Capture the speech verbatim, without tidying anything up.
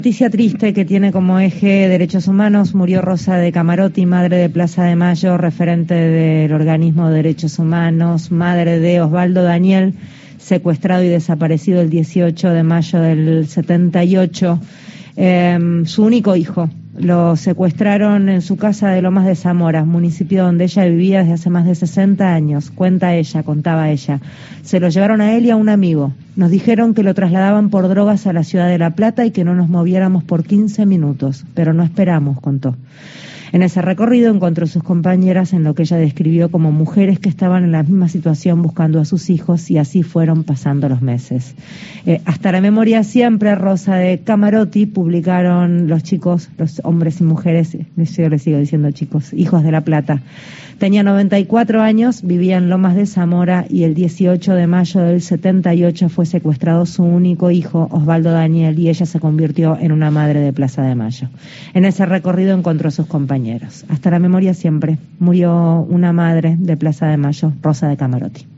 Noticia triste que tiene como eje derechos humanos. Murió Rosa de Camarotti, madre de Plaza de Mayo, referente del organismo de derechos humanos, madre de Osvaldo Daniel, secuestrado y desaparecido el dieciocho de mayo del setenta y ocho. Eh, su único hijo. Lo secuestraron en su casa de Lomas de Zamora, municipio donde ella vivía desde hace más de sesenta años. Cuenta ella, contaba ella. Se lo llevaron a él y a un amigo. Nos dijeron que lo trasladaban por drogas a la ciudad de La Plata y que no nos moviéramos por quince minutos, pero no esperamos, contó. En ese recorrido encontró a sus compañeras en lo que ella describió como mujeres que estaban en la misma situación buscando a sus hijos, y así fueron pasando los meses. Eh, hasta la memoria siempre, Rosa de Camarotti, publicaron los chicos, los hombres y mujeres, yo les sigo diciendo chicos, hijos de La Plata. Tenía noventa y cuatro años, vivía en Lomas de Zamora y el dieciocho de mayo del setenta y ocho fue secuestrado su único hijo, Osvaldo Daniel, y ella se convirtió en una madre de Plaza de Mayo. En ese recorrido encontró a sus compañeros. Hasta la memoria siempre. Murió una madre de Plaza de Mayo, Rosa de Camarotti.